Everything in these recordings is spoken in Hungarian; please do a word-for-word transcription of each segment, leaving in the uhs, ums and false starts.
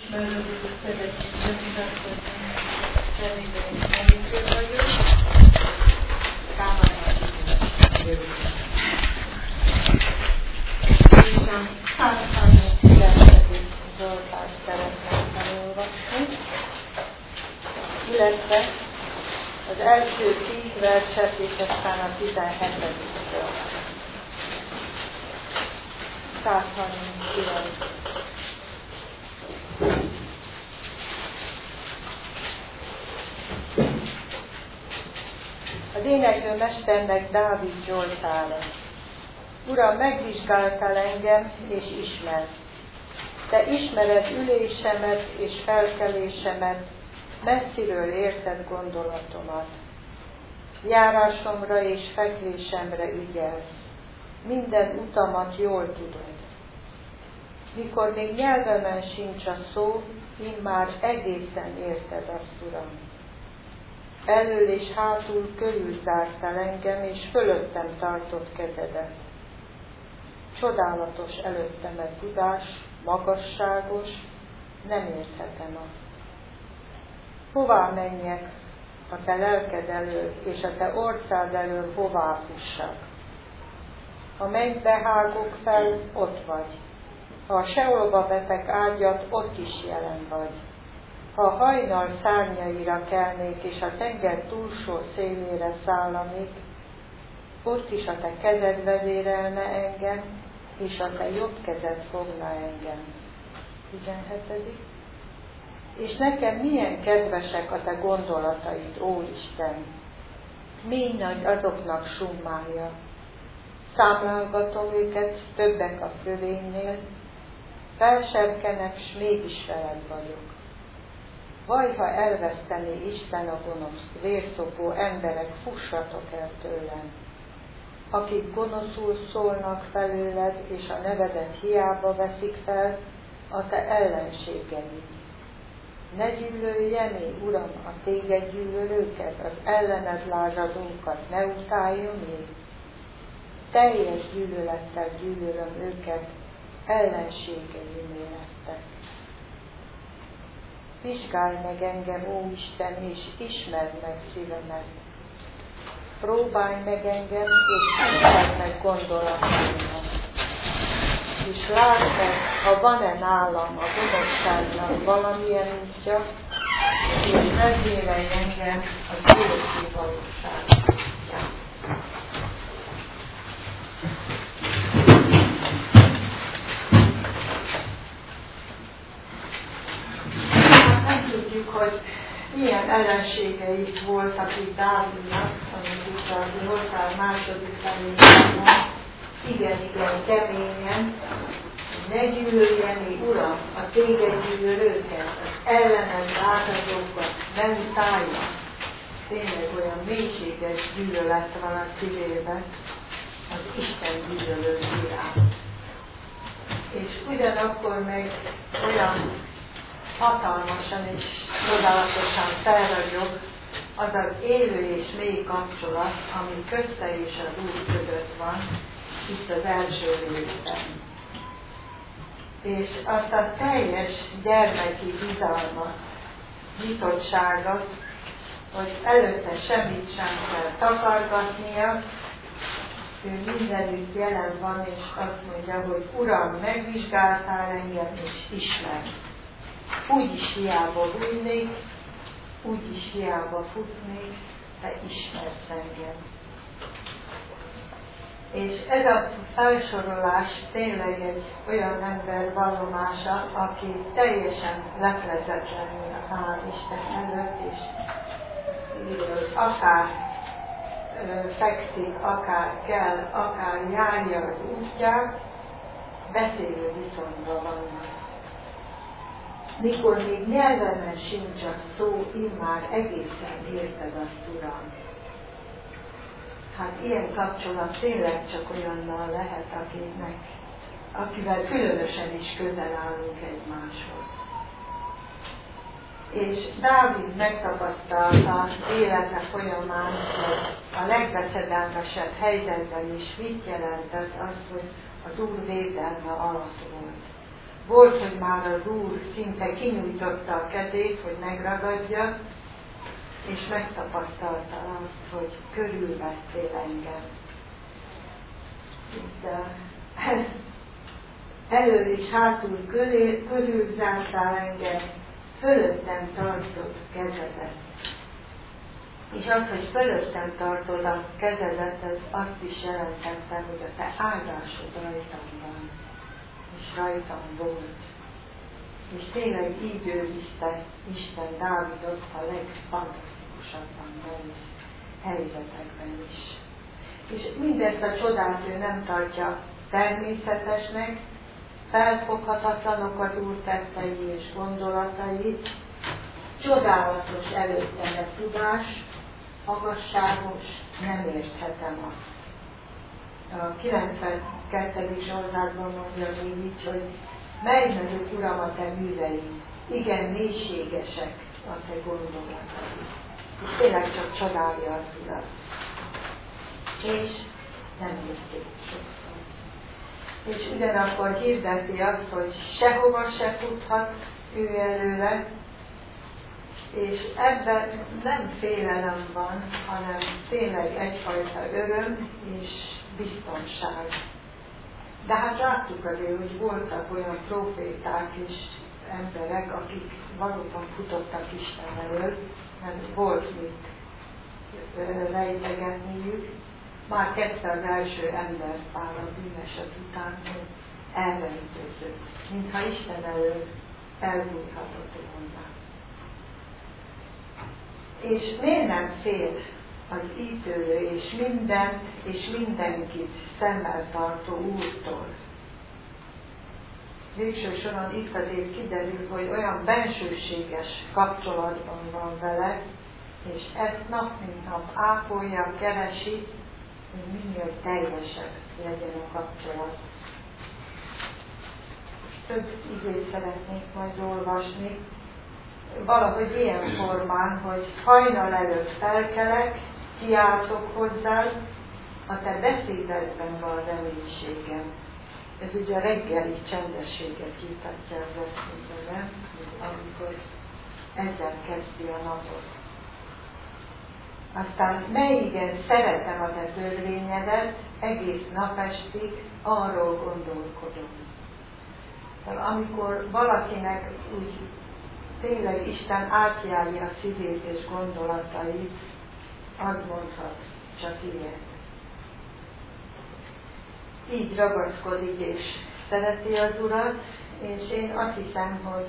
Mert szeretnék bemutatkozni, személyben tanítő vagyok, Kámárházi jövő. És a százharminckilencedik Zsoltárt szeretném felolvasni, illetve az első tíz verset és aztán a tizenhetedikről. százharminckilenc. Az éneklő mesternek Dávid Zsoltára. Uram, megvizsgáltál engem, és ismer. Te ismered ülésemet és felkelésemet, messziről érted gondolatomat. Járásomra és fekvésemre ügyelsz, minden utamat jól tudod. Mikor még nyelvemen sincs a szó, immár egészen érted azt, Uram. Elől és hátul körülzártál engem, és fölöttem tartott kezedet. Csodálatos előttem a tudás, magasságos, nem érthetem azt. Hová menjek a te lelked elől, és a te orcád elől hová fussak? Ha mennybe hágok fel, ott vagy. Ha a seolba vetek ágyat, ott is jelen vagy. Ha a hajnal szárnyaira kelnék, és a tenger túlsó szélére szállanék, ott is a te kezed vezérelne engem, és a te jobb kezed fogna engem. tizenhetedik. És nekem milyen kedvesek a te gondolataid, ó Isten! Mély nagy azoknak summája. Számlálgatom őket, többek a fölénynél, felserkenek, s mégis veled vagyok. Vaj, ha elvesztené Isten a gonoszt, vérszopó emberek, fussatok el tőlem. Akik gonoszul szólnak felőled, és a nevedet hiába veszik fel, a te ellenségeid. Ne gyűlöljen én, Uram, a téged gyűlölőket, az ellened lázadókat, ne utáljon még. Teljes gyűlölettel gyűlölöm őket, ellenségeimé lettek. Vizsgálj meg engem, ó Isten, és ismerd meg szívemet. Próbálj meg engem, és ismerd meg gondolataimat. És lásd meg, ha van-e nálam a gonoszságnak valamilyen útja, és vezérelj engem az örökké valóságba. Hogy milyen ellenségei voltak itt Dávidnak, amit itt a Zsoltár második felében, igen-igen keményen, ne gyűlöljen, Uram, a téged gyűlölőket, az ellened lázadókat, ne utálja. Tényleg olyan mélységes gyűlölet van a szívében, az Isten gyűlölő iránt. És ugyanakkor meg olyan hatalmasan és csodálatosan felragyog az az élő és mély kapcsolat, ami közte és az Úr között van, itt az első részben. És azt a teljes gyermeki bizalmat, nyitottságot, hogy előtte semmit sem kell takargatnia, ő mindenütt jelen van, és azt mondja, hogy Uram, megvizsgáltál engem, és ismer. Úgy is hiába bújnék, úgy is hiába futnék, te ismersz engem. És ez a felsorolás tényleg egy olyan ember vallomása, aki teljesen leplezetlenül áll Isten előtt, és akár fekszik, akár kell, akár járja az útját, beszélő viszonyban vannak. Mikor még nyelvemen sincs a szó, immár egészen érted azt, Uram. Hát ilyen kapcsolat tényleg csak olyannal lehet, akinek, akivel különösen is közel állunk egymáshoz. És Dávid megtapasztalta élete folyamán, hogy a legbeszedelmesebb helyzetben is mit jelentett az, hogy az Úr védelme alatt volt. Volt, hogy már az Úr szinte kinyújtotta a kezét, hogy megragadja, és megtapasztalta azt, hogy körülvettél engem. De elől és hátul körülzártál engem, fölöttem tartod kezedet. És az, hogy fölöttem tartod a kezedet, ez azt is jelentette, hogy a te áldásod rajtam van, és rajtam volt. És tényleg így őrizte Isten Dávidot a legfantasztikusabban nehéz helyzetekben is. És mindezt a csodát ő nem tartja természetesnek, felfoghatatlanok az Úr tettei és gondolatai, csodálatos előttem a tudás, magasságos, nem érthetem azt. A kilencvenkettedik Zsoltárban mondja még így, hogy mely nagyok, Uram, a te műveid, igen mélységesek a te gondolataid. És tényleg csak csodálja az Urat. És nem értik sokszor. És ugyanakkor hirdeti azt, hogy sehova se futhat ő előle, és ebben nem félelem van, hanem tényleg egyfajta öröm és biztonság. De hát láttuk azért, hogy voltak olyan proféták és emberek, akik valóban futottak Isten elől, mert volt mit rejtegetniük. Már kezdte az első emberpár a bűneset után, hogy elrejtőzött, mintha Isten elől elbújhatott volna. És miért nem fél az ítélő és mindent és mindenkit szemmel tartó Úrtól? Végső soron itt azért kiderül, hogy olyan bensőséges kapcsolatban van vele, és ezt nap mint nap ápolja, keresi, hogy minél teljesebb legyen a kapcsolat. Több igét szeretnék majd olvasni. Valahogy ilyen formán, hogy hajnal előtt felkelek, kiáltok hozzád, a te beszédedben van reménységem. Ez ugye a reggeli csendességet jutatja az eszünkbe, amikor ezzel kezdi a napot. Aztán ne igen szeretem a te törvényedet, egész napestig arról gondolkodom. Tehát amikor valakinek úgy tényleg Isten átjárja a szívét és gondolatait, az mondhat csak ilyet. Így ragaszkodik és szereti az Urat, és én azt hiszem, hogy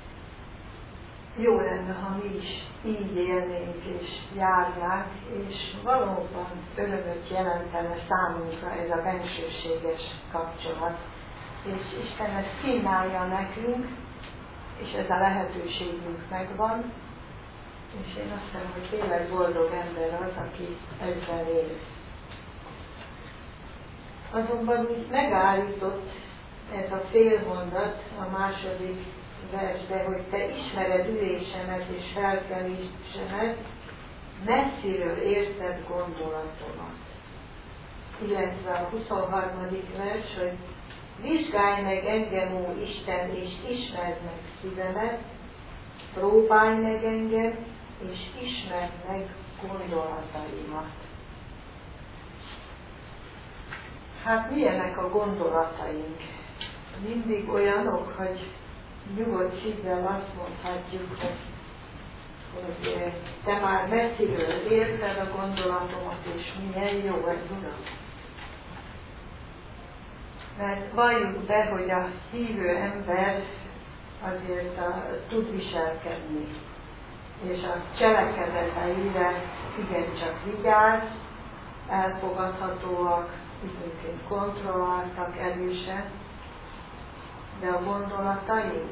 jó lenne, ha mi is így élnénk és járnánk, és valóban örömöt jelentene számunkra ez a bensőséges kapcsolat. És Isten ezt kínálja nekünk, és ez a lehetőségünk megvan, és én azt hiszem, hogy tényleg boldog ember az, aki ezzel él. Azonban úgy megállított ez a félmondat a második versbe, hogy te ismered ülésemet és felkelésemet, messziről érted gondolatomat. Illetve a huszonharmadik vers, hogy vizsgálj meg engem, ó Isten, és ismerd meg szívemet, próbálj meg engem, és ismerd meg gondolataimat. Hát milyenek a gondolataink? Mindig olyanok, hogy nyugodt szívvel azt mondhatjuk, hogy, hogy te már messziről érted a gondolatomat, és milyen jó vagy, Uram. Mert valljuk be, hogy a hívő ember azért a, tud viselkedni, és a cselekedeteire igencsak vigyáz, elfogadhatóak, időnként kontrolláltak erősen, de a gondolataink,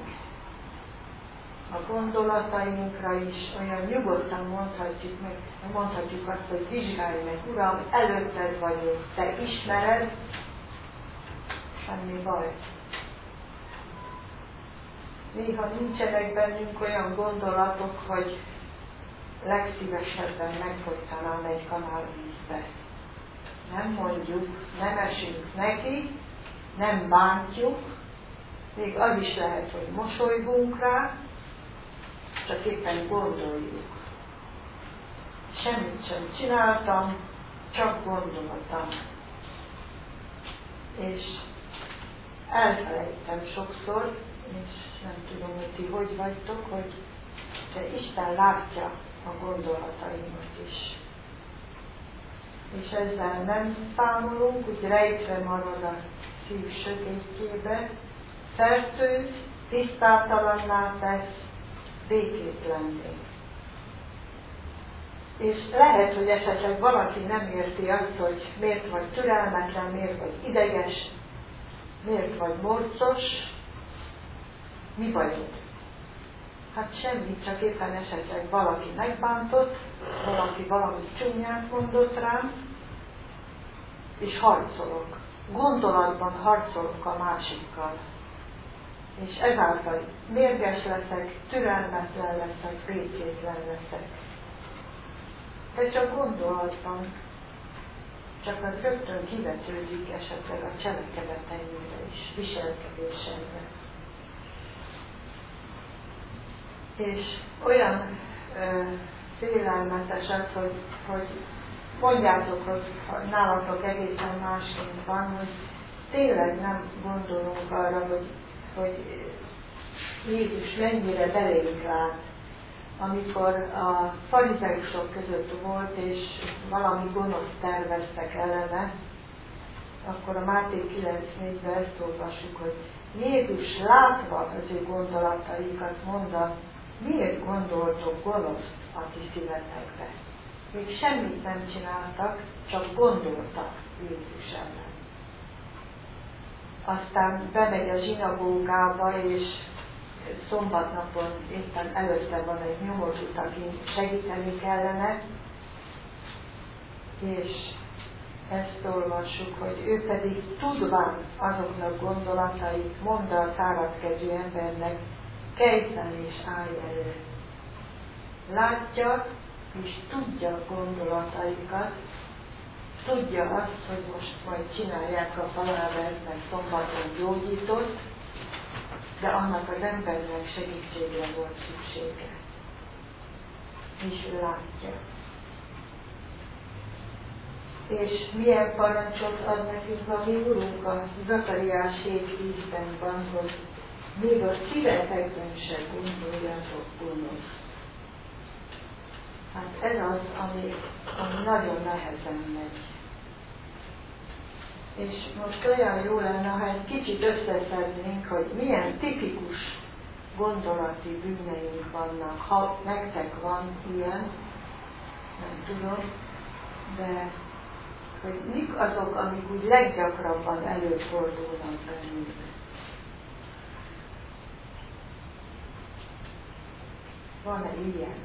a gondolatainkra is olyan nyugodtan mondhatjuk meg, mondhatjuk azt, hogy vizsgálj meg, Uram, előtted vagyok, te ismered, semmi baj. Néha nincsenek bennünk olyan gondolatok, hogy legszívesebben megfogytanám egy kanál vízbe. Nem mondjuk, nem esünk neki, nem bántjuk, még az is lehet, hogy mosolygunk rá, csak éppen gondoljuk. Semmit sem csináltam, csak gondoltam. És elfelejtem sokszor, és nem tudom, hogy ti hogy vagytok, hogy de Isten látja a gondolataimat is. És ezzel nem számolunk, úgy rejtve marad a szív sötétjébe, fertőz, tisztátalanná tesz, békétlenné. És lehet, hogy esetleg valaki nem érti azt, hogy miért vagy türelmetlen, miért vagy ideges, miért vagy morcos, mi bajod? Hát semmi, csak éppen esetleg valaki megbántott, valaki valami csúnyát mondott rám, és harcolok. Gondolatban harcolok a másikkal. És ezáltal mérges leszek, türelmetlen leszek, békétlen leszek. De csak gondolatban, csak az rögtön kivetődik esetleg a cselekedeteimre is, viselkedésemre. És olyan ö, félelmetes az, hogy, hogy mondjátok, hogy nálatok egészen másként van, hogy tényleg nem gondolunk arra, hogy, hogy Jézus mennyire belénk lát, amikor a farizeusok között volt, és valami gonosz terveztek ellene, akkor a Máté kilenc négyben ezt olvassuk, hogy Jézus látva az ő gondolataikat mondta, miért gondoltok gonoszt a ti szívetekbe? Még semmit nem csináltak, csak gondoltak Jézus ellen. Aztán bemegy a zsinagógába, és szombatnapon éppen előtte van egy nyomorult, akin segíteni kellene, és ezt olvassuk, hogy ő pedig tudván azoknak gondolatait mondta a száradkezű embernek, kelj fel és állj elő. Látja és tudja a gondolataikat, tudja azt, hogy most majd csinálják a palávert, mert szombaton gyógyított, de annak az embernek segítségre volt szüksége. És ő látja. És milyen parancsot ad nekünk a mi Urunk a Zakariás hét tízben van, hogy még a szívetekben se gondoljatok gonosz. Hát ez az, ami, ami nagyon nehezen megy. És most olyan jó lenne, ha egy kicsit összeszednénk, hogy milyen tipikus gondolati bűneink vannak. Ha nektek van ilyen, nem tudom, de hogy mik azok, amik úgy leggyakrabban előfordulnak bennünk. Van-e ilyen?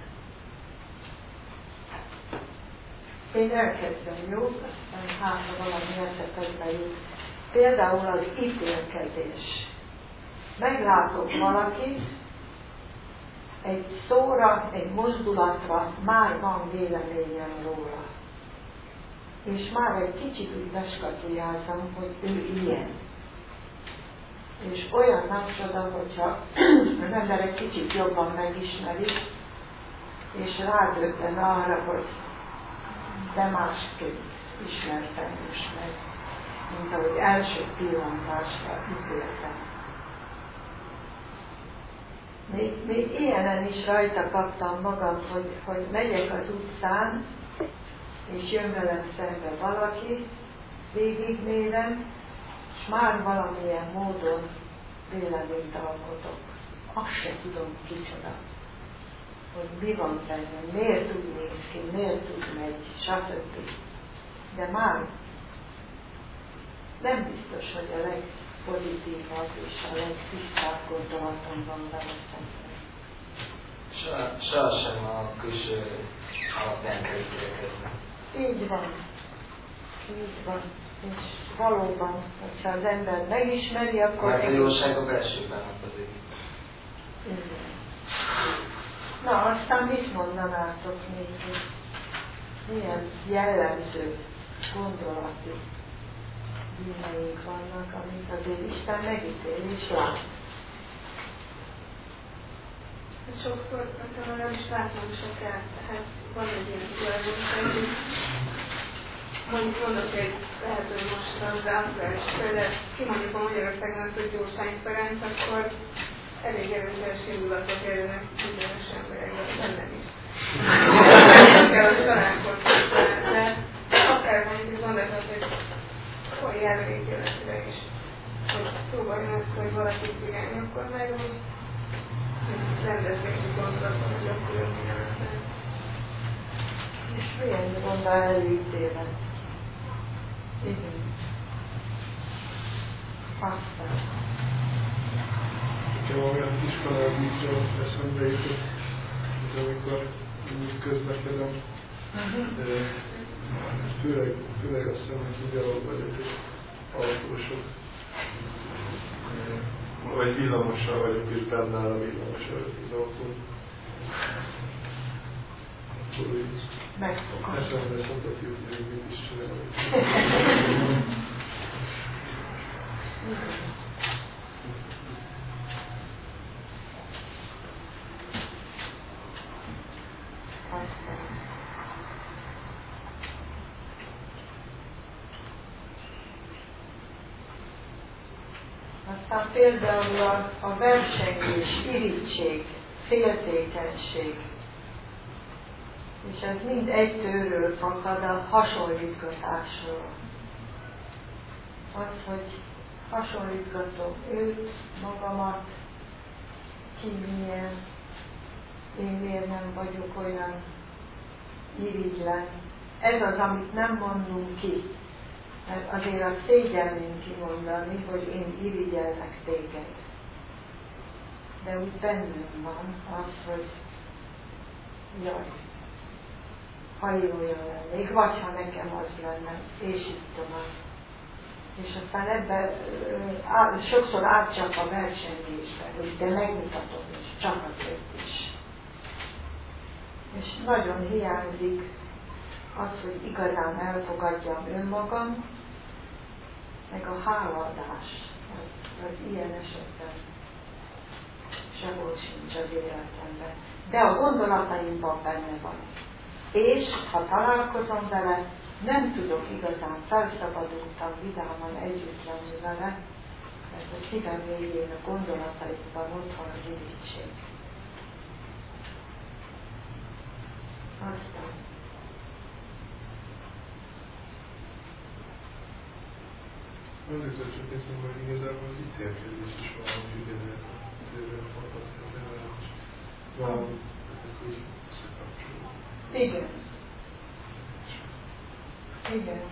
Én elkezdem, jó? Aztán hát, ha valami esetekbe jut. Például az ítélkezés. Meglátok valakit, egy szóra, egy mozdulatra már van véleményem róla. És már egy kicsit úgy beskatujázom, hogy ő ilyen. És olyan napcsoda, hogyha az ember egy kicsit jobban megismeri, és rádöbben arra, hogy de másképp ismertem most meg, mint ahogy első pillantásra ítéltem. Még, még ilyenen is rajta kaptam magam, hogy, hogy megyek az utcán, és jön velem szembe valaki, végigmérem, és már valamilyen módon véleményt alkotok. Azt se tudom kicsoda, hogy mi van benne, miért úgy néz ki, miért úgy megy, stb. De már nem biztos, hogy a legpozitívabb és a legtisztább gondolatom van vele szemben. Sohasem a külső alapján kell ítélkezni. Így van. Így van. És valóban, hogyha az ember megismeri, akkor... Mert a jóság a belsőben adódik. Igen. Na, aztán mit mondanátok még, hogy milyen jellemző gondolati bűneink vannak, amit azért Isten megítél és lát. Sokszor nekem nem is látom se kell, tehát van egy ilyen tulajdonság, hogy mondjuk mondok egy, lehet, hogy most az átlás, például kimondjuk a Magyarországnak, hogy Gyurcsány Ferenc, akkor elég erős indulatok érnek bizonyos emberekben, bennem is. Nem kell, hogy találkozni, de akár mondjuk gondolat, hogy hol jár végéletére is, hogy próbáljon ezt, hogy valaki cigány, akkor meg úgy rendezvény gondolatom, hogy akkor ő milyen. És milyen gondol előítélet? Igen. Aztán. Nekem olyan iskolában így eszembe jutott, hogy amikor közlekedem, uh-huh. főleg, főleg azt hiszem, hogy gyalog vagyok, és autósok, vagy villamossal vagyok, és benne áll a villamos előtt az autó. Akkor így eszembe szokott jutni, hogy mit is csinálok. Aztán például a, a versengés, irigység, féltékenység, és ez mind egy tőről fakad a hasonlítgatásról. Az, hogy hasonlítgatom őt, magamat, ki milyen, én miért nem vagyok olyan irigylen. Ez az, amit nem mondunk ki. Mert azért a szégyelnénk kimondani, hogy én irigyellek téged. De úgy bennünk van az, hogy jaj, ha én olyan lennék, vagy ha nekem az lenne, és így tovább. És aztán ebben á, sokszor átcsap a versengésbe, hogy de megmutatom is, csak azért is. És nagyon hiányzik az, hogy igazán elfogadjam önmagam, meg a hálaadás, az, az ilyen esetben sehol sincs az életemben. De a gondolataimban benne van. És ha találkozom vele, nem tudok igazán felszabadultan, vidáman együtt lenni vele, mert a szívem végén a gondolataimban ott van az irigység. Aztán Azért csak hiszem, hogy igazából az ítélkezés is valami ügyenet, azért fantasztikus, valami, ezek úgy összekapcsolódnak. igen. Igen.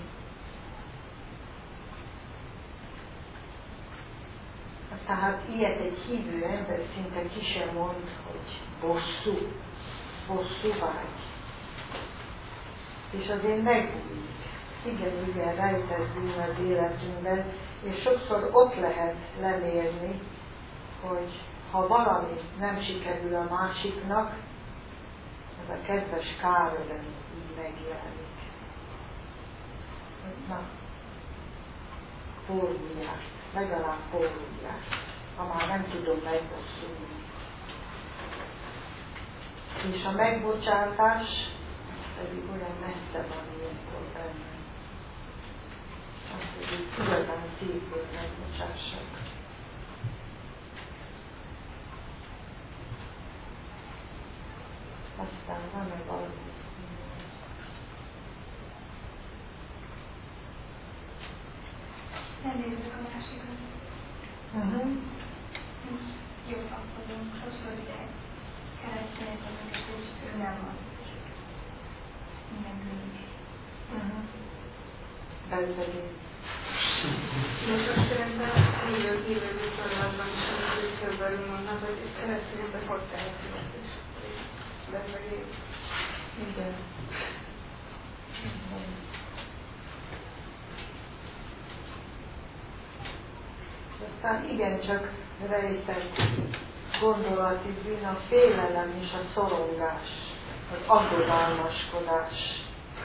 Tehát ilyet egy hívő ember szinte ki sem mond, hogy bosszú, bosszú vágy. És azért megújít. Igen, igen, rejtett bűn az életünkben, és sokszor ott lehet lemérni, hogy ha valami nem sikerül a másiknak, ez a kedves káröröm így megjelenik. Na, forduljást, legalább forduljást, ha már nem tudom megbosszulni. És a megbocsátás pedig olyan messze van ilyenkor benne. Azt, hogy így igazán szívből megbocsássak. Aztán van-e valami? Nem nézzük a másikat. Uh-huh. Jó, akkor sokszor ugye keresztények azok, és ő nem van. Minden különböző. Uh-huh. Belzegény. Most azt szerintem hívő hívő viszonylatban is, amit ő körülbelül mondnak, hogy keresztényekben hogy tehetőek is. Belzegény. Igen. Aztán igencsak rejtett gondolati bűn a félelem és a szorongás, az aggodalmaskodás,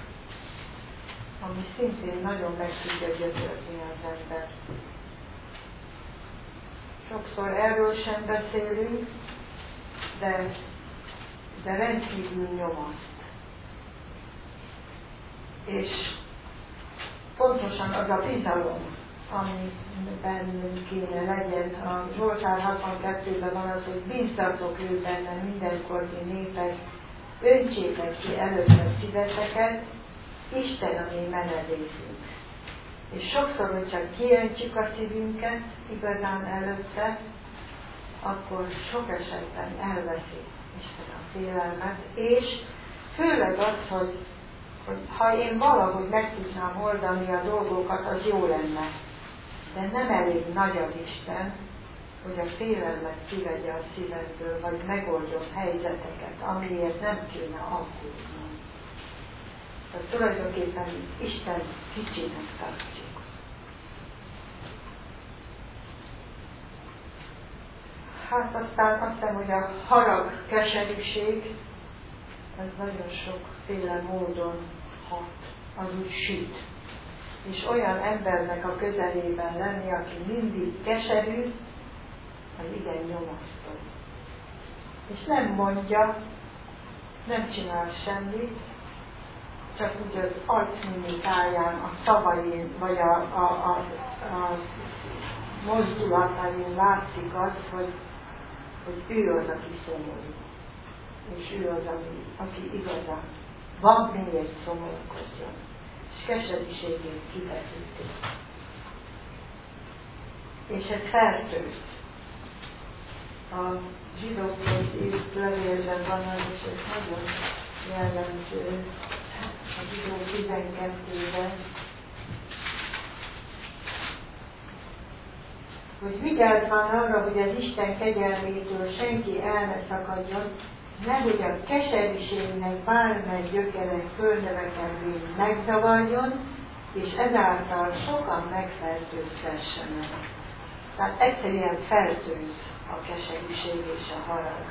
ami szintén nagyon meg tudja gyötörni az ember. Sokszor erről sem beszélünk, de, de rendkívül nyomaszt. És pontosan az a bizalom, amiben kéne legyen. A Zsoltár hatvankettőben van az, hogy bízzatok ő benne mindenkor, ti népek, öntsétek ki előtte szíveteket, Isten a mi menedékünk. És sokszor, hogy csak kiöntjük a szívünket igazán előtte, akkor sok esetben elveszi Isten a félelmet, és főleg az, hogy, hogy ha én valahogy meg tudnám oldani a dolgokat, az jó lenne. De nem elég nagy az Isten, hogy a félelmet kivegye a szívedből, vagy megoldjon helyzeteket, amiért nem kéne aggódni. Tehát tulajdonképpen Isten kicsinek tartjuk. Hát aztán azt hiszem, hogy a harag, keserűség, ez nagyon sokféle módon hat, az úgy süt. És olyan embernek a közelében lenni, aki mindig keserű, az igen nyomasztó. És nem mondja, nem csinál semmit, csak úgy az arcmimikáján, a szavain, vagy a, a, a, a mozdulatain látszik az, hogy, hogy ő az, aki szomorú. És ő az, ami, aki igazán van miért szomorúkodjon. És keserűségét kifejezték. És ez fertőz. A zsidókhoz írt levélben van az, és ez nagyon jellemző a zsidó tizenkettőben, hogy vigyázz van arra, hogy az Isten kegyelmétől senki el ne szakadjon, nehogy a keserűségnek bármely gyökere földnöveken megzavarjon, és ezáltal sokan megfertőzhessenek. Tehát egyszerűen fertőz a keserűség és a harag.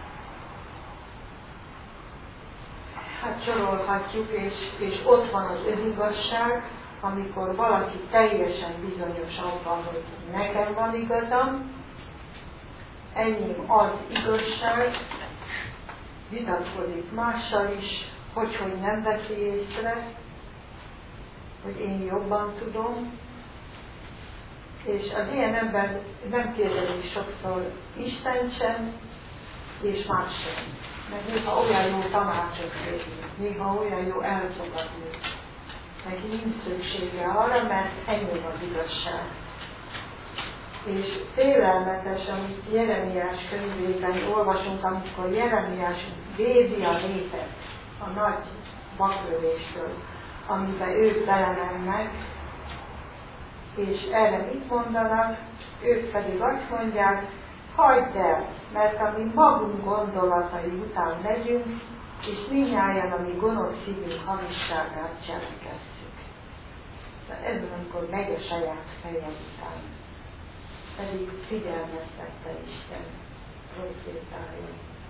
Hát sorolhatjuk, és, és ott van az önigazság, amikor valaki teljesen bizonyos abban, hogy nekem van igazam, enyém az igazság, vitatkozik mással is, hogy, hogy nem veszi észre, hogy én jobban tudom, és az ilyen ember nem kérdezik sokszor Isten sem, és más sem. Mert néha olyan jó tanácsot kérni, néha olyan jó elfogadni. Neki nincs szüksége arra, mert ennyi az igazság. És félelmetes, amit Jeremiás könyvében olvasunk, amikor Jeremiás védi a népet a nagy baklövéstől, amiben ők belemennek, és erre mit mondanak, ők pedig azt mondják, hagyd el, mert a mi magunk gondolatai után megyünk, és mindnyájan a mi gonosz szívünk havisságát cselekesszük. De ez amikor megy a saját feje után. Pedig figyelmeztette Isten profétája.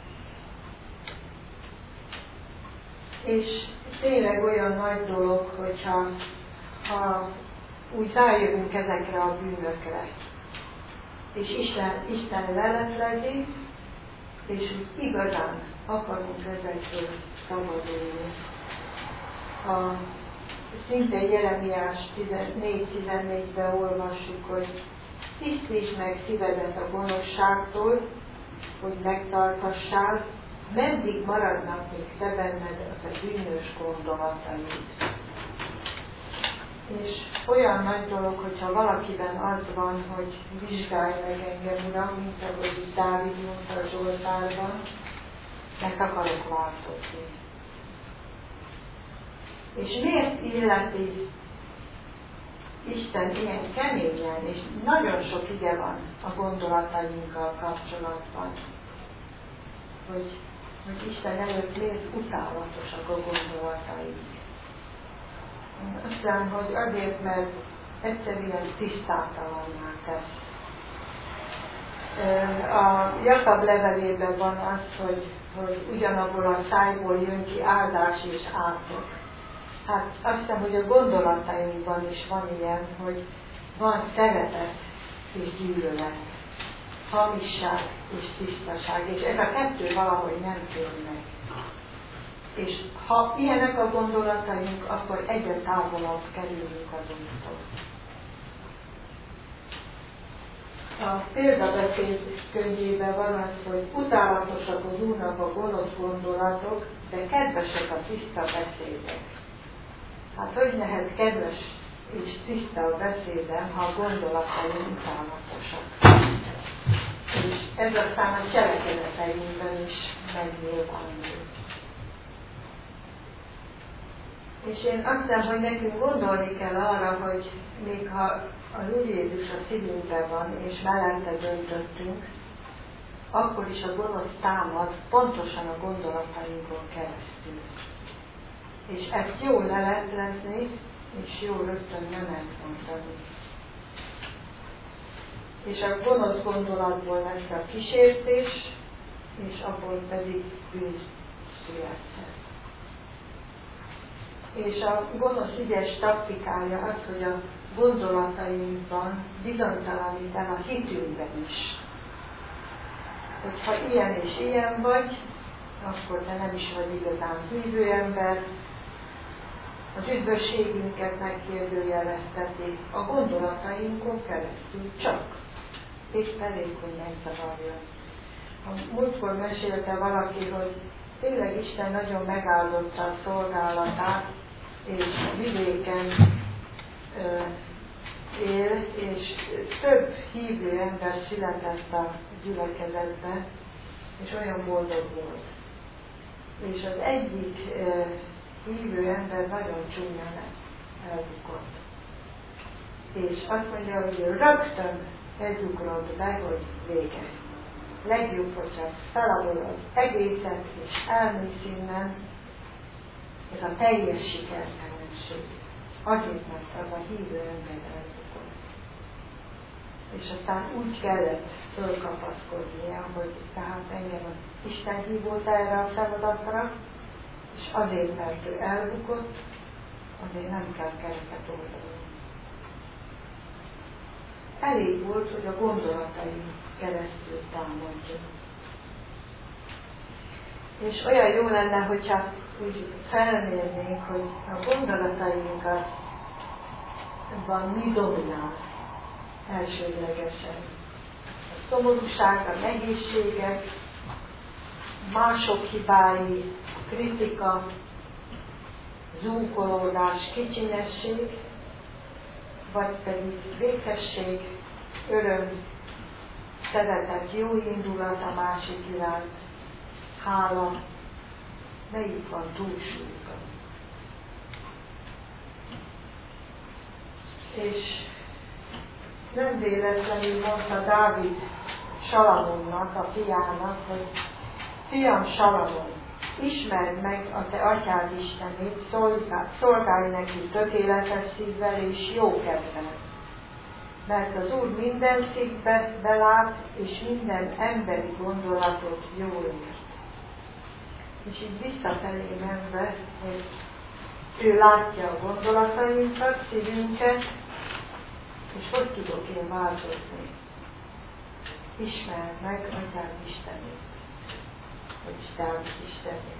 És tényleg olyan nagy dolog, hogyha ha úgy rájövünk ezekre a bűnökre, és Isten, Isten leleplezi, és úgy igazán akarunk ezekről szabadulni. A szintén Jeremiás négy tizennégyben olvassuk, hogy tisztítsd meg szívedet a gonoszságtól, hogy megtarthassál, meddig maradnak még te benned az a bűnös gondolataid. És olyan nagy dolog, hogyha valakiben az van, hogy vizsgálj meg engem, Uram, mint ahogy Dávid mondta a Zsoltárban, meg akarok változni. És miért illeti Isten ilyen keményen, és nagyon sok ige van a gondolatainkkal kapcsolatban, hogy, hogy Isten előtt miért utálatosak a gondolataink. Azt hiszem, hogy azért, mert egyszerűen tisztátalanná tesz. A Jakab levelében van az, hogy, hogy ugyanabból a szájból jön ki áldás és átok. Hát azt hiszem, hogy a gondolatainkban is van ilyen, hogy van szeretet és gyűlölet. hamisság és tisztaság, és ez a kettő valahogy nem fér meg. És ha ilyenek a gondolataink, akkor egyre távolabb kerülünk az úttól. A példabeszéd könyvében van az, hogy utálatosak az Úrnak a gonosz gondolatok, de kedvesek a tiszta beszédek. Hát hogy lehet kedves és tiszta a beszédem, ha a gondolataim utálatosak? És ez aztán a cselekedeteinkben is megnyilvánul. És én azt hiszem, hogy nekünk gondolni kell arra, hogy még ha az Úr Jézus a szívünkben van, és mellette döntöttünk, akkor is a gonosz támad pontosan a gondolatainkon keresztül. És ezt jó leletrezni, és jó rögtön nemet mondani. És a gonosz gondolatból lesz a kísértés, és abból pedig bűn születhet. És a gonosz ügyes taktikája az, hogy a gondolatainkban bizonytalanít el a hitünkben is. Hogyha ilyen és ilyen vagy, akkor te nem is vagy igazán hívő ember, az üdvösségünket megkérdőjelezteti a gondolatainkon keresztül csak, és elég, hogy megzavarja. A múltkor mesélte valaki, hogy tényleg Isten nagyon megáldotta a szolgálatát, és vidéken ö, él, és több hívő ember született a gyülekezetbe, és olyan boldog volt. És az egyik ö, hívő ember nagyon csúnyán elbukott. És azt mondja, hogy rögtön ezugrott be, hogy vége. Legjobb, hogyha feladod az egészet, és elmész innen, ez a teljes sikertelenség. Azért, mert az a hívő ember elbukott. És aztán úgy kellett fölkapaszkodnia, hogy tehát engem az Isten hívott erre a feladatra, és azért, mert ő elbukott, azért nem kell kereket oldalon. Elég volt, hogy a gondolataim keresztül támadjon. És olyan jó lenne, hogyha úgy felmérnénk, hogy a gondolatainkat van mi dominál elsődlegesen. A szomorúság, a nehézségek, mások hibái, a kritika, zúgolódás, kicsinyesség, vagy pedig békesség, öröm, szeretet, jó indulat a másik iránt, hála, melyik van túlsúlyban. És nem véletlenül mondta Dávid Salamonnak, a fiának, hogy fiam Salamon, ismerd meg a te atyád Istenét, szolgálj neki tökéletes szívvel és jó kedvel. Mert az Úr minden szívbe belát, és minden emberi gondolatot jól ért. És így visszafelé menve, hogy ő látja a gondolatainkat, szívünket, és hogy tudok én változni. Ismerd meg atyád Istenét. Vagyis Dávid Istenét.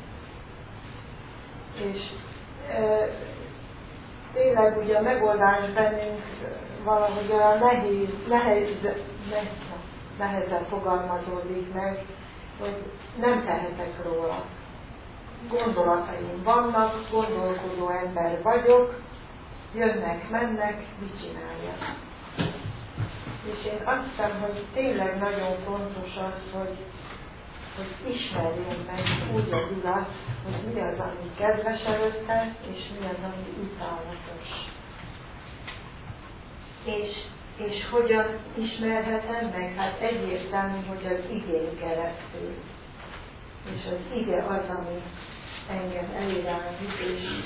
És e, tényleg ugye a megoldás bennünk valahogy olyan nehéz, nehéz, nehéz, nehezen fogalmazódik meg, hogy nem tehetek róla. Gondolataim vannak, gondolkodó ember vagyok, jönnek, mennek, mit csináljak. És én azt hiszem, hogy tényleg nagyon fontos az, hogy, hogy ismerjem meg úgy az Urat, hogy mi az, ami kedves előtte, és mi az, ami utálatos. És, és hogyan ismerhetem meg? Hát egyértelmű, hogy az igén keresztül. És az ige az, ami engem elirányít, és,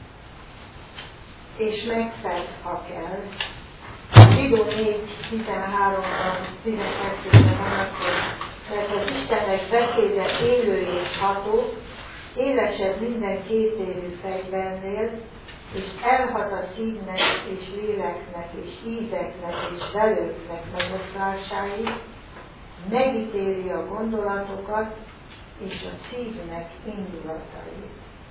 és megfed, ha kell. Zsidó négy tizenháromban, tizenkettőben van az, mert az Istennek beszéde élő és ható, élesebb minden kétérű fegyvernél, és elhat a szívnek és léleknek és ízeknek és velőknek megoszlásáig, megítéli a gondolatokat és a szívnek indulatait.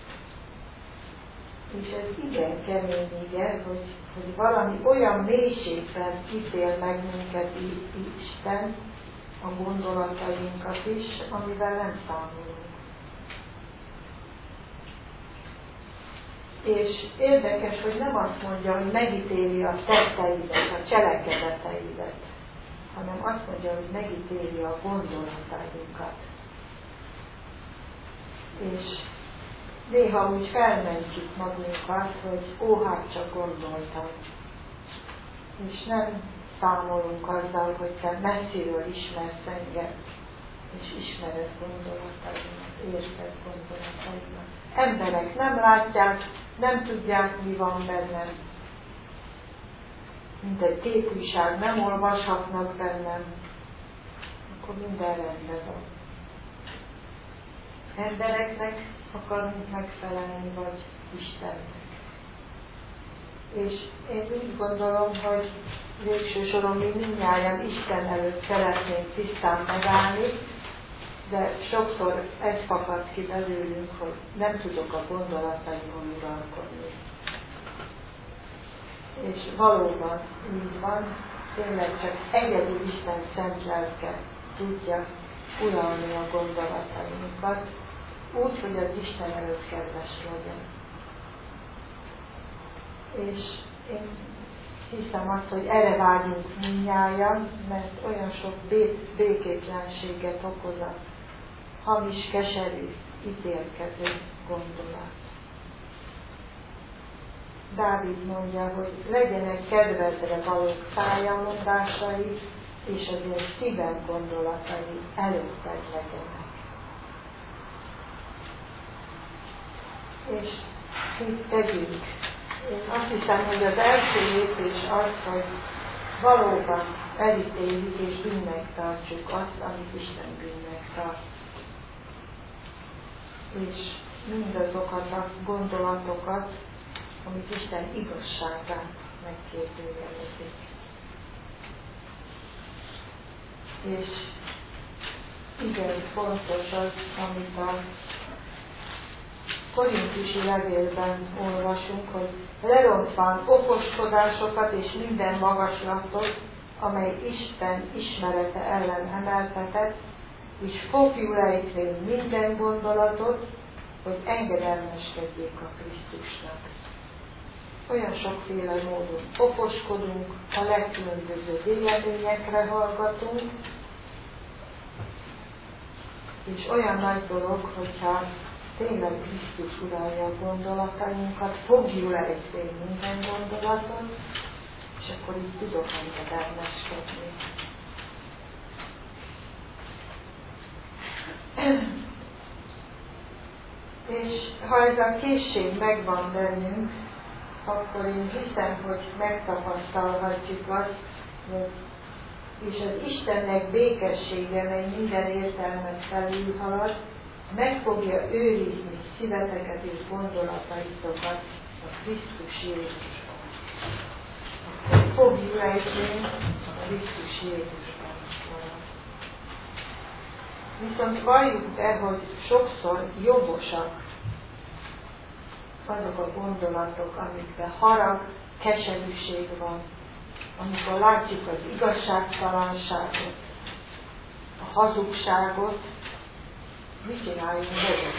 És ez igen kemény ige, hogy, hogy valami olyan mélységben ítél meg minket Isten, a gondolatainkat is, amivel nem számolunk. És érdekes, hogy nem azt mondja, hogy megítéli a tetteidet, a cselekedeteidet, hanem azt mondja, hogy megítéli a gondolatainkat. És néha úgy felmentjük magunkat, hogy ó, hát csak gondoltam. És nem számolunk azzal, hogy te messziről ismersz engem, és ismered gondolataimat, érted gondolataimat. Emberek nem látják, nem tudják, mi van bennem. Mint egy képújság, nem olvashatnak bennem, akkor minden rendben van. Embereknek akarunk megfelelni, vagy Istennek. És én úgy gondolom, hogy végső soron mi mindnyáján Isten előtt szeretnénk tisztán megállni, de sokszor ez fakad ki belőlünk, hogy nem tudok a gondolataimon uralkodni. És valóban így van, tényleg csak egyedül Isten szent lelke tudja uralni a gondolatainkat, úgy, hogy az Isten előtt kedves legyen. És én hiszem azt, hogy erre vágyunk mindnyájan, mert olyan sok békétlenséget okoz a hamis, keserű, ítélkező gondolat. Dávid mondja, hogy legyenek kedvedre valók szájamondásai, és az én szívem gondolatai előtted legyenek. És mit tegyünk? Én azt hiszem, hogy az első lépés az, hogy valóban elítéljük és bűnnek tartsuk azt, amit Isten bűnnek tart. És mindazokat a gondolatokat, amit Isten igazságán megkérdőjelezik. És igen fontos az, amit a korintusi levélben olvasunk, hogy lerondván okoskodásokat és minden magaslatot, amely Isten ismerete ellen emeltetett, és fogjuk lejteni minden gondolatot, hogy engedelmeskedjék a Krisztusnak. Olyan sokféle módon okoskodunk, a legkülönbözőbb véleményekre hallgatunk, és olyan nagy dolog, hogyha tényleg Krisztus uralja a gondolatainkat, fogjuk lejteni minden gondolaton, és akkor így tudok engedelmeskedni. És ha ez a készség megvan bennünk, akkor én hiszem, hogy megtapasztalhatjuk azt, hogy és az Istennek békessége, mely minden értelmet felülhalad, meg fogja őrizni szíveteket és gondolataitokat a Krisztus Jézusban. Akkor fogjuk lejteni a Krisztus Jézusban. Viszont valljuk be, hogy sokszor jogosak azok a gondolatok, amikben harag, keserűség van, amikor látjuk az igazságtalanságot, a hazugságot, mit csináljunk ezeket?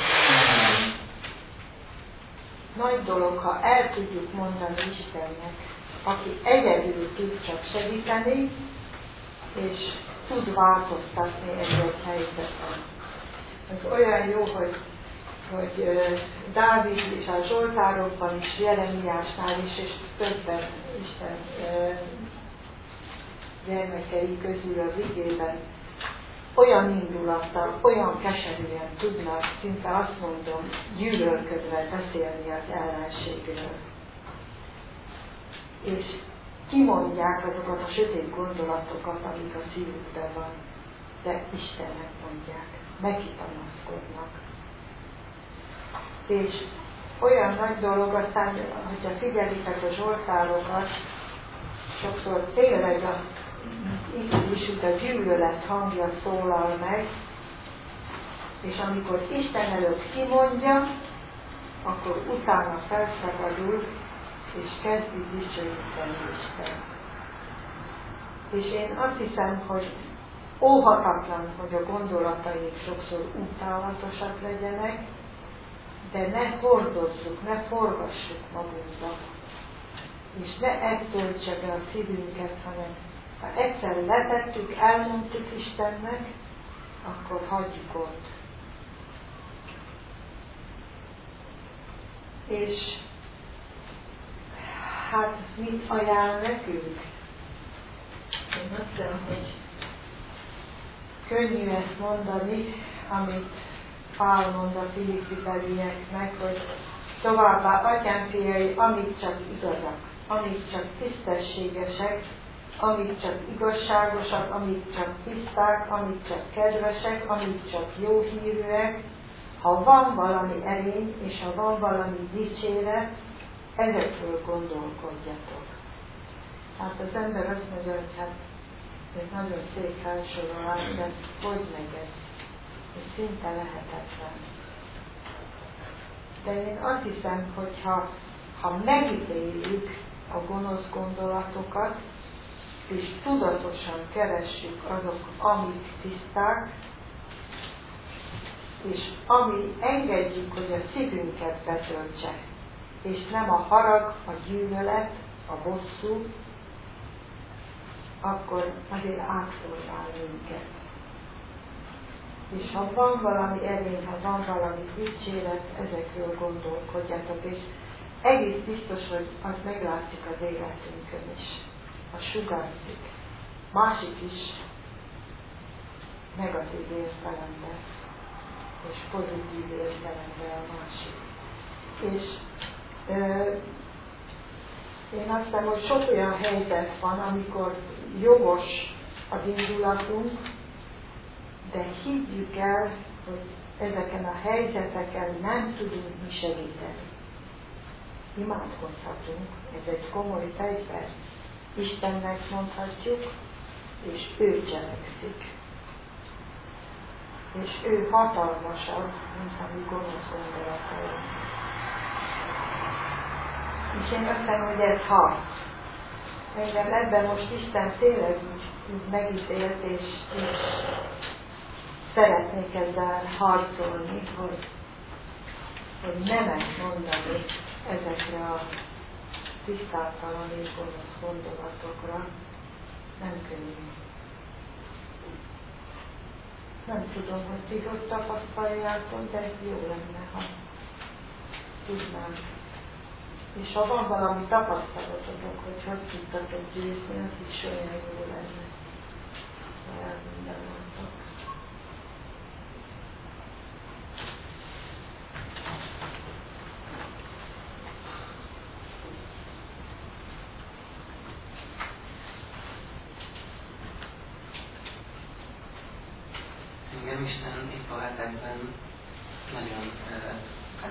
Nagy dolog, ha el tudjuk mondani Istennek, aki egyedül tud csak segíteni, és tud változtatni egy-egy helyzetet. Ez olyan jó, hogy, hogy Dávid és a Zsoltárokban is, Jeremiásnál is, és többen Isten gyermekei közül az igében olyan indulattal, olyan keserűen tudnak, szinte azt mondom, gyűlölködve beszélni az ellenségről. És kimondják azokat a sötét gondolatokat, amik a szívükben van, de Istennek mondják, neki panaszkodnak. És olyan nagy dolog, aztán, hogyha figyelitek a zsoltárokat, sokszor tényleg a itt is a gyűlölet hangja szólal meg, és amikor Isten előtt kimondja, akkor utána felszabadul, és kezdi dicsőíteni Isten. És én azt hiszem, hogy óhatatlan, hogy a gondolataink sokszor utálatosak legyenek, de ne hordozzuk, ne forgassuk magunkba. És ne ezt töltse be a szívünket, hanem ha egyszer letettük, elmondtuk Istennek, akkor hagyjuk ott. És hát mit ajánl nekünk? Én azt hiszem, hogy könnyű ezt mondani, amit Pál mond a Filippi-belieknek, hogy továbbá, atyám fiai, amíg csak igazak, amíg csak tisztességesek, amíg csak igazságosak, amíg csak tiszták, amíg csak kedvesek, amíg csak jó hírűek, ha van valami erény, és ha van valami dicséret, ezekről gondolkodjatok. Hát az ember azt mondja, hogy hát ez nagyon szép felsorolás, de hogy megy ez? Ez szinte lehetetlen. De én azt hiszem, hogy ha, ha megítéljük a gonosz gondolatokat, és tudatosan keressük azok, amik tiszták, és ami engedjük, hogy a szívünket betöltse, és nem a harag, a gyűlölet, a bosszú, akkor azért átformál minket. És ha van valami erény, ha van valami dicséret, ezekről gondolkodjatok, és egész biztos, hogy az meglátszik az életünkön is. A sugárzik. Másik is negatív értelemben, és pozitív értelemben a másik. És ö, én azt hiszem, hogy sok olyan helyzet van, amikor jogos az indulatunk, de higgyük el, hogy ezeken a helyzeteken nem tudunk mi segíteni. Imádkozhatunk, ez egy komoly fegyver. Istennek mondhatjuk, és ő cselekszik. És ő hatalmasabb, mint a mi gonosz gondolataink. És én azt hiszem, hogy ez harc. Engem ebben most Isten tényleg úgy, úgy megítélt, és, és szeretnék ezzel harcolni, hogy, hogy nemet mondani ezekre a tisztátalan és gonosz gondolatokra. Nem könnyű. Nem tudom, hogy ti ott tapasztaljátok, de jó lenne, ha tudnánk. És ha van valami tapasztalatotok, hogy hogy tudtatok győzni, az is olyan jó lenne. Elmondanátok. Engem Isten itt a hetekben nagyon hát,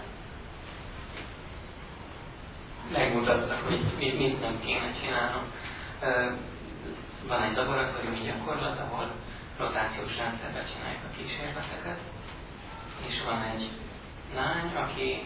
megmutattak, hogy mit, mit nem kéne csinálnom. Van egy laboratóriumi gyakorlat, ahol rotációs rendszerben csinálják a kísérleteket, és van egy lány, aki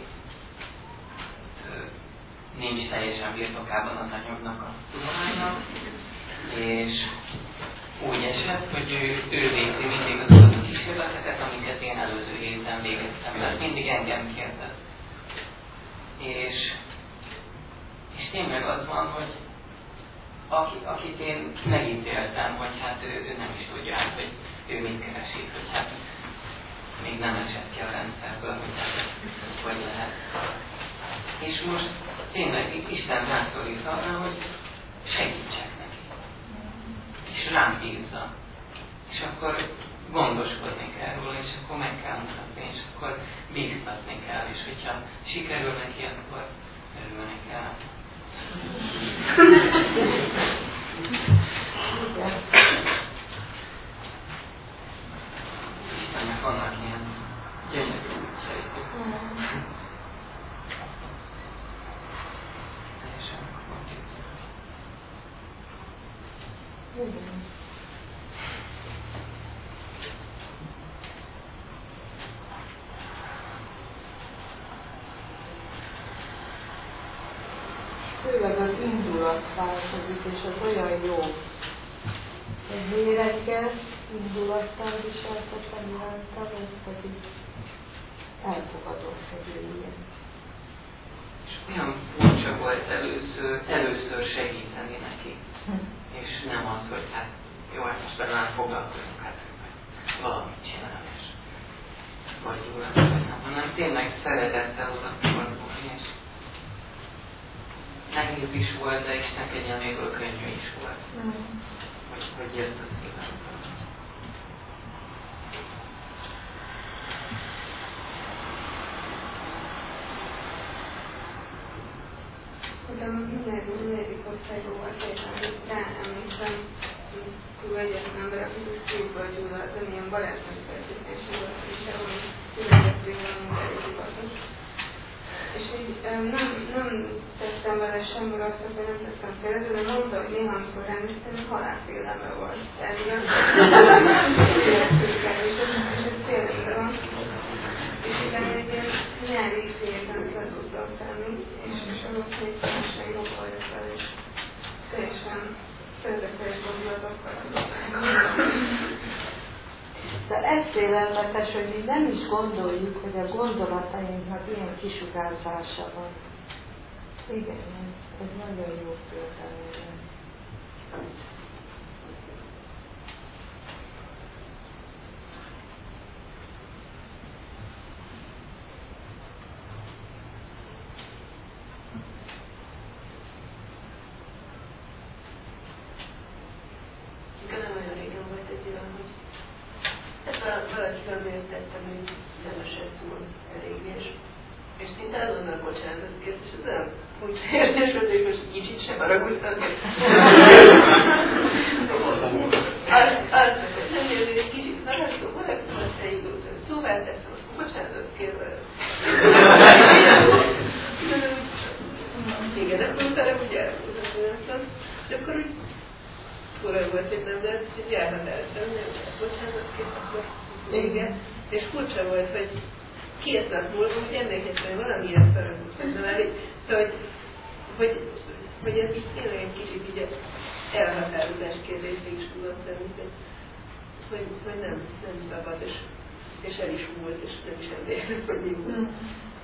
nincs teljesen birtokában az anyagnak a tudománya, és úgy esett, hogy ő, ő végzi mindig azokat a kísérleteket, amiket én előző héten végeztem, mert mindig engem kérdez. És, és tényleg az van, hogy aki, akit én megítéltem, hogy hát ő, ő nem is tudja át, hogy ő mit keresik, hogy hát még nem esett ki a rendszerből, hogy hát ez hogy lehet. És most tényleg Isten rászorít arra, hogy segítsek neki. És rám bízza. És akkor gondoskodni kell róla, és akkor meg kell mutatni, és akkor bíztatni kell, és hogyha sikerül neki, akkor örülni kell. Istennek vannak ilyen gyönyörű útjai. Igen. főleg az indulat változik, és az olyan jó. Egy méreggel indulattal viseltettem irántam, ez pedig elfogadott, hogy ő ilyen. És olyan furcsa volt először, először segíteni neki. Hm. És nem az, hogy hát jó, hát most benne már foglalkozunk, hát valamit csinál, és vagy urat, vagy nem, hanem tényleg szeretettel oda fordulni, és nehéz is volt, de Isten kegyelméből könnyű is volt. Mm. Hogy, hogy jött az életben. Utána mindegyik osztályban volt egyáltalán, de emlékszem, hogy egyetlen ember, akit szívből gyulladt, amilyen barátnak feltétésű volt, és ahogy születettében mindegyik hivatott. És így nem, nem tettem vele semmi rosszat, vagy nem tettem félre, de mondta, hogy néha, amikor ránéztem, halálfélelme volt. Tehát igaz, és ez tényleg van. És utána egy ilyen nyári szépen le tudtam tenni, és ahhoz még teljesen jobb vagyok fel, és teljesen szeretetteljes gondolatokkal de ez félelmetes, hogy mi nem is gondoljuk, hogy a gondolatainknak ilyen kisugárzása van. Igen, ez nagyon jó például. Valaki tettem, hogy nem esett túl elég, és, és szinte azonnal bocsánatot kért, és ez olyan furcsa érzés volt, hogy most kicsit sem haragudtam. Azt szokott lenni, hogy egy kicsit haragudtam, haragudtam, azt elindultam, szóval teszem, azt bocsánatot kérve. Igen, akkor utána úgy elmondtam, de akkor úgy fura volt, hogy nem lehet, hogy elhatároztam, nem lehet bocsánatot kért, akkor igen, és furcsa volt, hogy két nap múlva, hogy ennek egyszerűen valamilyen szaragult már így, szóval, hogy, hogy, hogy ez így tényleg egy kicsit így elhatározás kérdésre is tudott tenni, hogy, hogy, hogy nem, nem szabad, és, és el is múlt, és nem is emlékszem, hogy mi volt. Mm.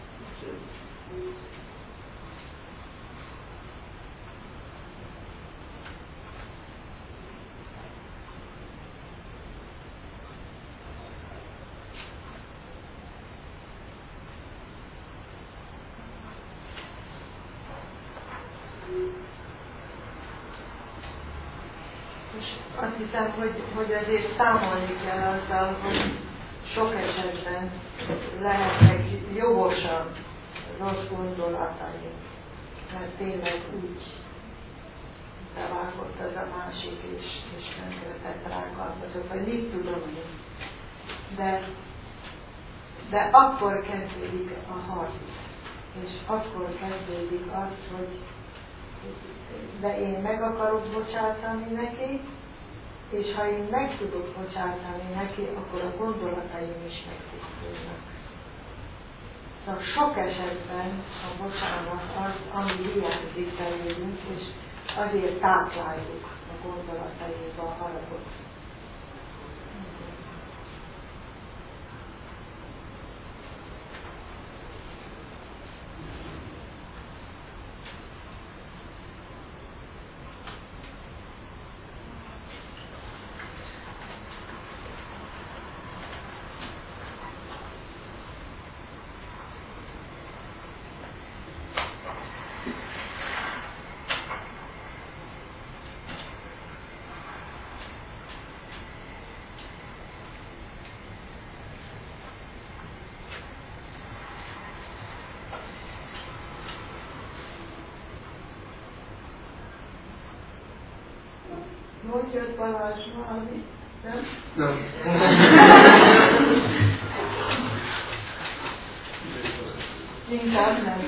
Azt hiszem, hogy, hogy azért számolni kell azzal, hogy sok esetben lehetnek jogosan rossz gondolataink, mert tényleg úgy bevágott az a másik, és, és tönkretett rákaptatott, vagy mit tudom én. De, de akkor kezdődik a harc, és akkor kezdődik az, hogy de én meg akarok bocsátani neki, és ha én meg tudok bocsátani neki, akkor a gondolataim is megtisztulnak. Szóval sok esetben a bocsánat az, ami hiányzik belőlünk, és azért tápláljuk a gondolatainkba a haragot. Hogy jött Balázs valami? Nem? Nem. Inkább nem.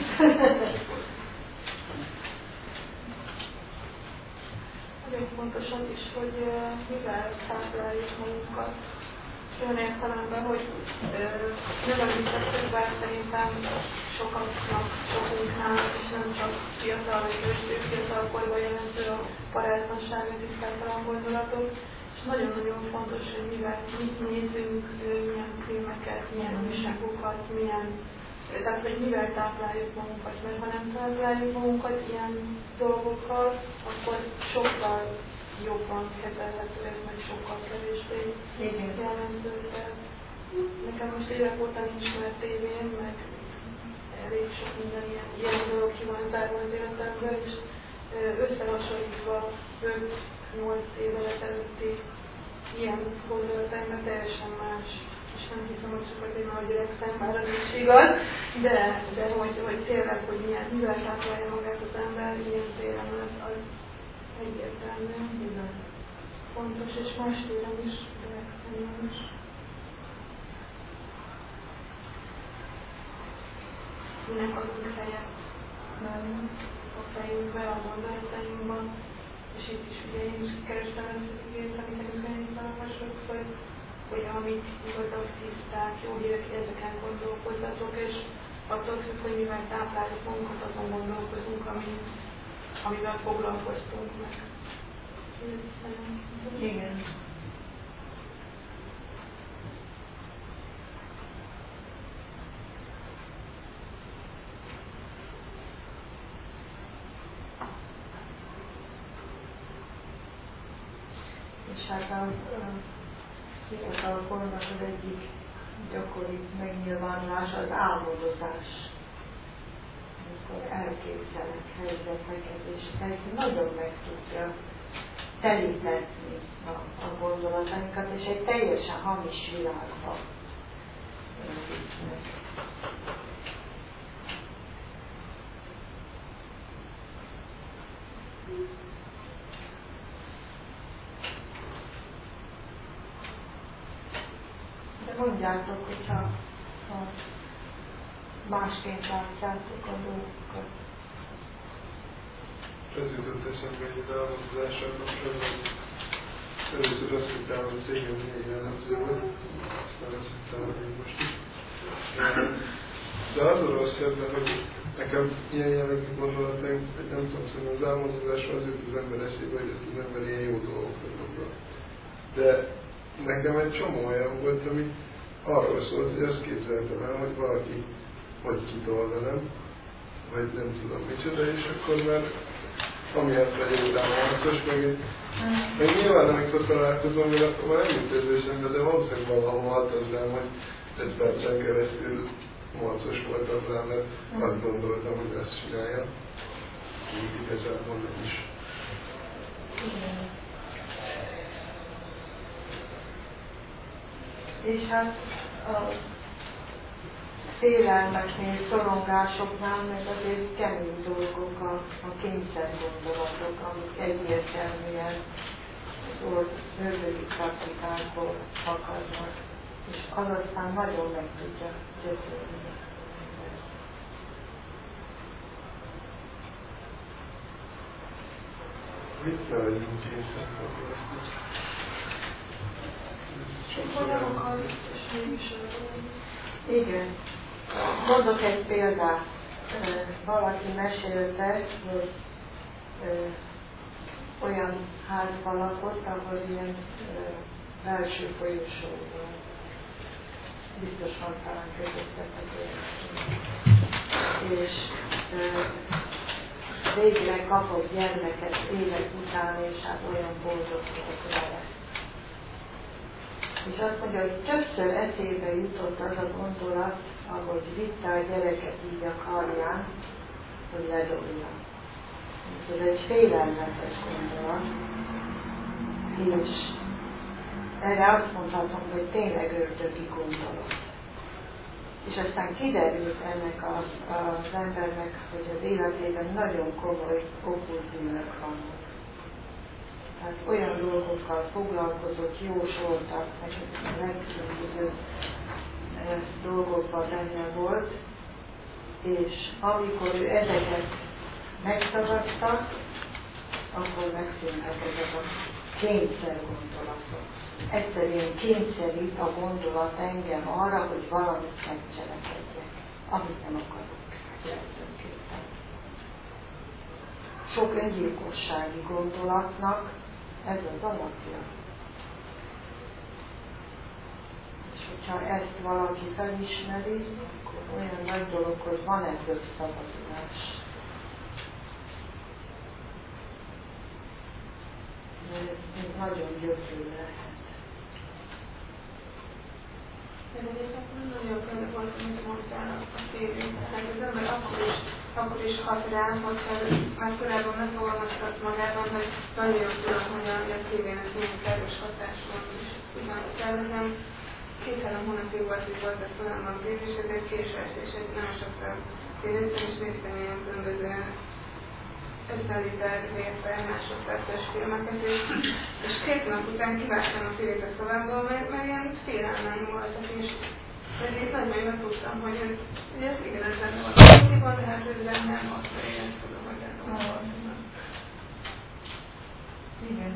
Elég fontos az is, hogy mivel tápláljuk magunkat. Olyan értelemben, hogy nem említettük, bár szerintem sokaknak, sokunknál, és nem csak fiatal vagy kevésbé fiatal korban jelentő a parázatlanság, a tisztátalan gondolatok. És nagyon-nagyon fontos, hogy mivel mit nézünk, milyen filmeket, milyen újságokat, milyen, tehát hogy mivel tápláljuk magunkat, mert ha nem tápláljuk magunkat ilyen dolgokkal, akkor sokkal jobban kezelhetőek, meg sokkal kevésbé jelentő. Nekem most évek óta nincs már tévém, meg elég sok minden ilyen, ilyen dolog ki van zárva az életemben, és összehasonlítva öt-nyolc évvel ezelőtti ilyen gondolataimnak teljesen más. És nem hiszem, hogy csak azért, mert öregszem, már az is igaz, de, de hogy, hogy tényleg, hogy milyen, mivel táplálja magát az ember, ilyen téren az, az egyértelműen fontos, és más téren is, öregszemben is. Minek adunk helyet a fejünkbe, a gondolatainkban, és itt is ugye én is kerestem ezt az igét, amit nekünk elhíválmasok, hogy, hogy amik igazak, tiszták, jó hírek, ezeken gondolkozzatok, és attól függ, hogy mivel tápláljuk magunkat, azon gondolkozunk, ami, amivel foglalkoztunk meg. Igen. És hát a fiatalkornak az egyik gyakori megnyilvánulás az álmodozás. Amikor elképzelek helyzeteket, és ez nagyon meg tudja telítetni a, a gondolatainkat, és egy teljesen hamis világba visznek. Mondjátok, hogyha ha másként látjátok a dolgokat. Ez jutott eszembe egy elmondással kapcsolatban. Először azt hittem, hogy cégem négy jellemző volt, aztán azt hittem, hogy most is. De az a rossz ebben, hogy nekem ilyen jellegű gondolataim, hogy nem tudom, szóval az álmodozásra az jut az ember eszébe, hogy ezt az ember ilyen jó dolgokra gondol. De nekem egy csomó olyan volt, ami arról szólt, hogy azt képzeltem el, hogy valaki hogy kitol velem, vagy nem tudom micsoda, és akkor már amiatt vagyok támogatos, meg, meg nyilván amikor találkozom, mert akkor már nem jut érzésembe, de valószínűleg valahol hatoznám, hogy öt percen keresztül morcos voltam rá, mert azt gondoltam, hogy ezt csinálja. Így igazából nem is. És hát a félelmeknél, szorongásoknál meg azért kemény dolgok a, a kényszer gondolatok, amik egyértelműen az ördögi praktikákból fakadnak, és az aztán nagyon meg tudja gyötörni. Mit nevezünk kényszer gondolatot? Hogy nem akar, és mégis igen. Mondok egy példát. Valaki mesélte, hogy olyan házban lakott, ahol ilyen belső folyosó van. Biztos van talán közöttetek olyan. És végre kapott gyermeket évek után, és hát olyan boldog volt vele. És azt mondja, hogy többször eszébe jutott az a gondolat, ahogy vitte a gyereket így a karján, hogy ledobja. Ez egy félelmetes gondolat. És erre azt mondhatom, hogy tényleg ördögi gondolat. És aztán kiderült ennek a, az embernek, hogy az életében nagyon komoly okkultbűnök vannak. Tehát olyan dolgokkal foglalkozott, jósoltak, nekik a legkülönbözőbb dolgokban benne volt, és amikor ő ezeket megszavazta, akkor megszűntek ezek a kényszer gondolatok. Egyszerűen kényszerít a gondolat engem arra, hogy valamit megcselekedjek, amit nem akarok. Legtöbbképpen. Sok öngyilkossági gondolatnak ez az alapja. És hogyha ezt valaki felismeri, akkor olyan nagy dolog, hogy van ebből szabadulás. Ez, ez nagyon gyötrő lehet. Én egyébként nagyon könyv volt, amit mondtál a tévén, tehát az ember akkor is, akkor is hat rám, hogyha már korábban megfogalmaztat magában, hogy nagyon jól tudom, hogy a tévének milyen káros hatás van is. Ugyan, nekem két-három hónapig volt, hogy volt a szonállam tév, és ez egy késős, és egy nagyon sokszor tévéztem, és néztem ilyen különböző ötven liter vértel másodperces filmeket, és, és két nap után kiváltam a tévét a szobámból, mert, mert ilyen félelmem voltak, és ezért nagyon jól tudtam, hogy ez, ez igen, ez lenne valami, de hát ez nem azt, hogy én ezt tudom, hogy ez nem valami. Igen.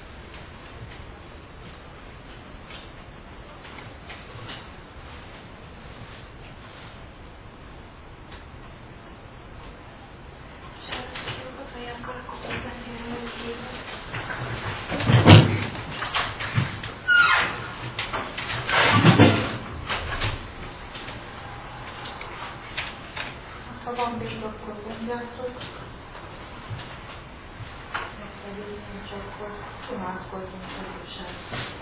Ha van még, akkor mondjátok. Ezt pedig nincs, akkor imádkozzunk közösen.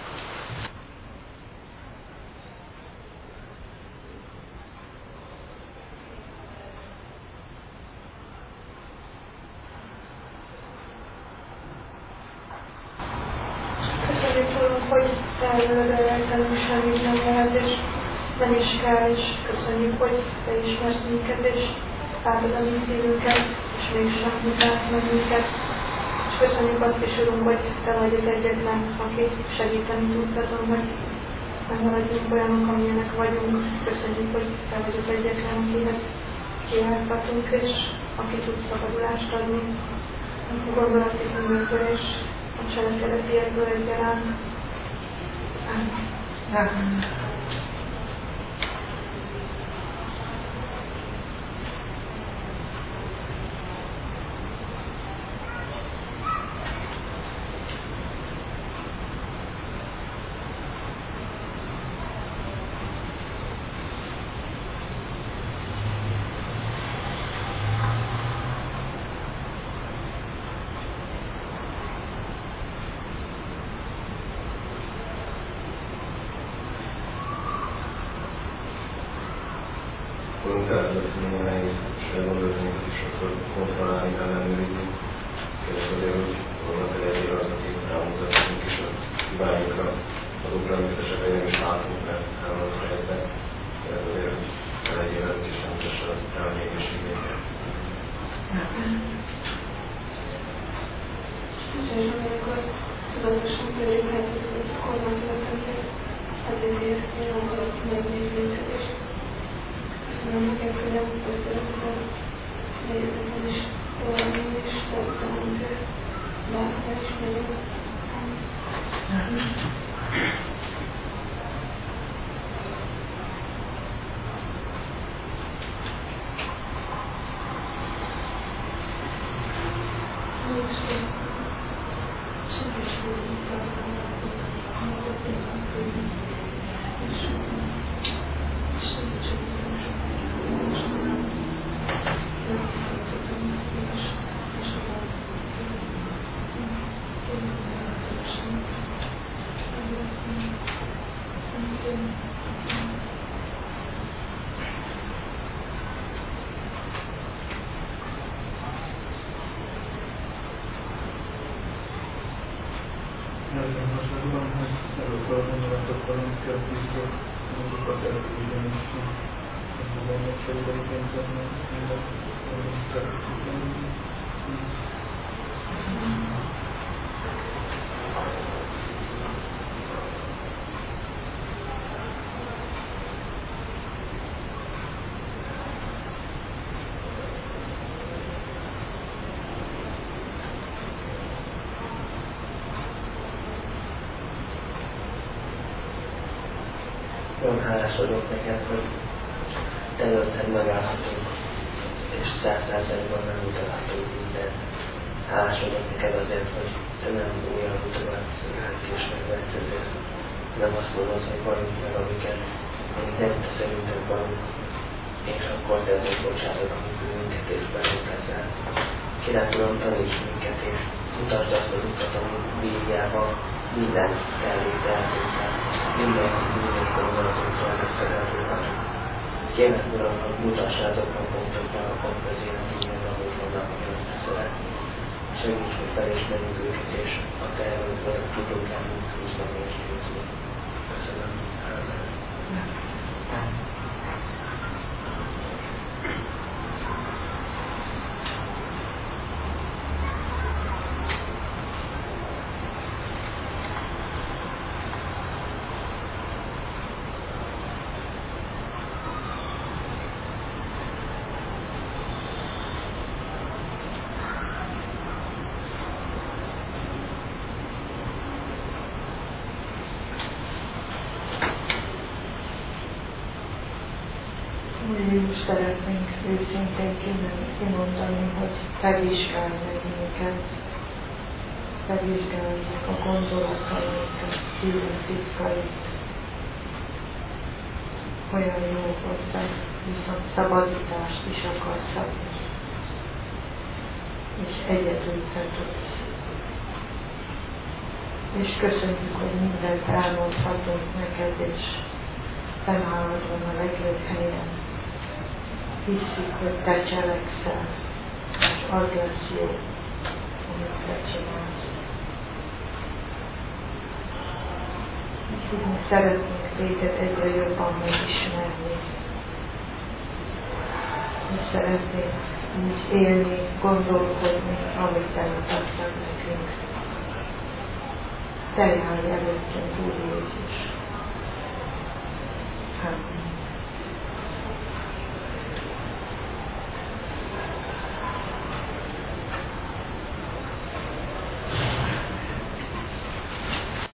Hogy elvőlegedünk semmit nem lehet, és nem is kell, és köszönjük, hogy te ismersz minket, és látod a mi szívünket, és mégsem mutatsz meg minket. És köszönjük azt is, Urunk, hogy te vagy az egyetlen, aki segíteni tudsz azon, hogy nem maradjunk olyanok, amilyenek vagyunk. Köszönjük, hogy te vagy az egyetlen, akihez kiállhatunk, és aki tud szabadulást adni a gondolati bűnökből, és a cselekedetiekből egyaránt. Amen. Akkor elvezetni minden nehéz gondolatokat is sokszor kontrollálni, ellenőrizni. Kérdez azért, hogy vannak elejére az, aki elmutatunk is a hibáinkra, azokra, amit esetleg nem is látunk, mert elmondott helyette. Kérdez azért, hogy elejére is nem mutassa az elményességéket. És amikor tudatosan törjük helyzetet, hogy kormányzatokat, azért érteni a megnézőket is. Köszönöm neked, hogy nem beszéltem, nézzetem is, továbbni is, tettem, hogy látni is megyek. Nagyon hasonlóan, hogy előbb a gondolatok valamikor bízok, azokat el tudjam is a fogalmat segíteni, hogy mindent szeretnék. Nagyon hálás vagyok neked, hogy előtted megállhatunk. és száz százalékban nem utalhatunk mindent. Hálás vagyok neked azért, hogy te nem olyan utogat ránk és megvetsz ezért. Nem azt mondod, hogy valljuk meg amiket, amit nem te szerinted vallunk, és akkor te ezért bocsátod a bűnünket és bennünk ezzel. Király Uram, taníts minket és mutasd azt az utat, amit Bibliában minden elvét eltűntem, minden bűnös gondolatunkkal összedelően. Kérlek Uram, hogy mutassátok a pontokban a pont az életünkben, ahogy vannak, hogy azt szeret. Segíts, hogy felismerjük őket, és a te előtt tudunk elmúlt húzni és győzni. Köszönöm. Jézus, szeretnénk őszintén kimondani, hogy te vizsgálj meg minket, te vizsgálj meg a gondolatainkat, szívünk titkait. Olyan jó, hogy te viszont szabadítást is akarsz adni, és egyedül te tudsz. És köszönjük, hogy mindent elmondhatunk neked, és te nálad van a legjobb helyen. Hiszük, hogy te cselekszel, és az lesz jó, amit te csinálsz. Úgyhogy mi szeretnénk téged egyre jobban megismerni. Mi szeretnénk úgy élni, gondolkodni, amit te mutattad nekünk. Te járj előttünk, Úr Jézus!